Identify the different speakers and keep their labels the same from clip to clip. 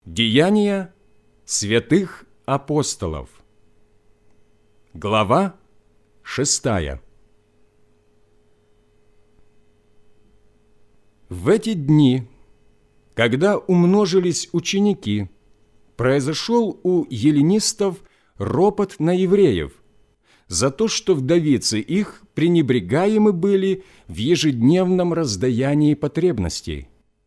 Speaker 1: Деяния святых апостолов. Глава 6. В эти дни, когда умножились ученики, произошел у эллинистов ропот на евреев за то, что вдовицы их пренебрегаемы были в ежедневном раздаянии потребностей.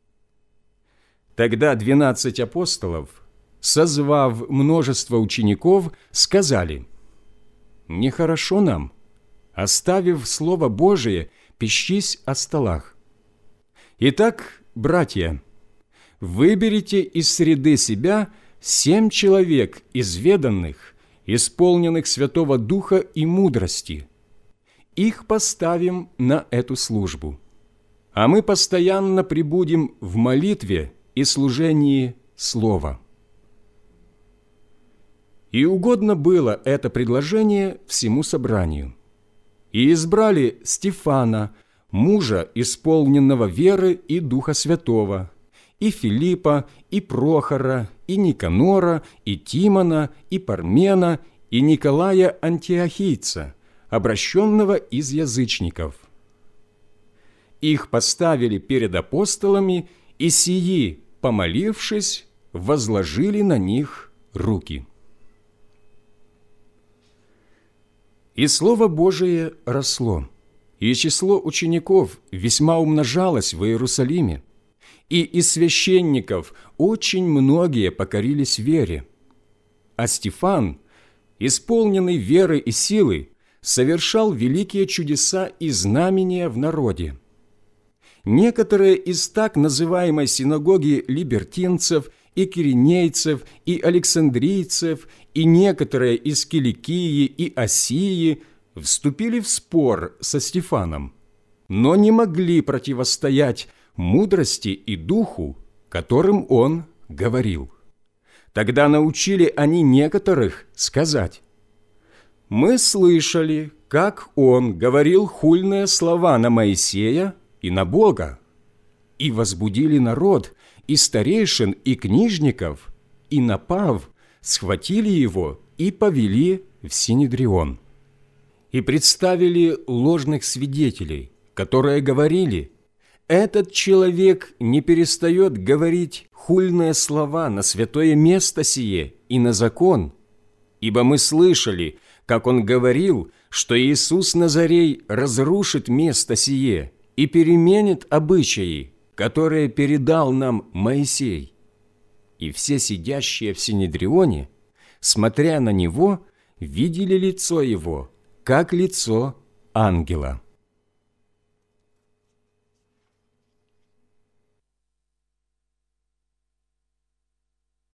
Speaker 1: Тогда 12 апостолов, созвав множество учеников, сказали: «Нехорошо нам, оставив Слово Божие, пищись о столах. Итак, братья, выберите из среды себя 7 человек изведанных, исполненных Святого Духа и мудрости. Их поставим на эту службу, а мы постоянно пребудем в молитве и служении Слова». И угодно было это предложение всему собранию. И избрали Стефана, мужа, исполненного веры и Духа Святого, и Филиппа, и Прохора, и Никанора, и Тимона, и Пармена, и Николая Антиохийца, обращенного из язычников. Их поставили перед апостолами, и сии, помолившись, возложили на них руки. И Слово Божие росло, и число учеников весьма умножалось в Иерусалиме, и из священников очень многие покорились вере. А Стефан, исполненный веры и силы, совершал великие чудеса и знамения в народе. Некоторые из так называемой синагоги либертинцев и киринейцев, и александрийцев, и некоторые из Киликии и Осии вступили в спор со Стефаном, но не могли противостоять мудрости и духу, которым он говорил. Тогда научили они некоторых сказать: «Мы слышали, как он говорил хульные слова на Моисея и на Бога, и возбудили народ, и старейшин, и книжников, и, напав, схватили его и повели в Синедрион. И представили ложных свидетелей, которые говорили: этот человек не перестает говорить хульные слова на святое место сие и на закон, ибо мы слышали, как он говорил, что Иисус Назарей разрушит место сие и переменит обычаи, которые передал нам Моисей». И все сидящие в Синедрионе, смотря на него, видели лицо его, как лицо ангела.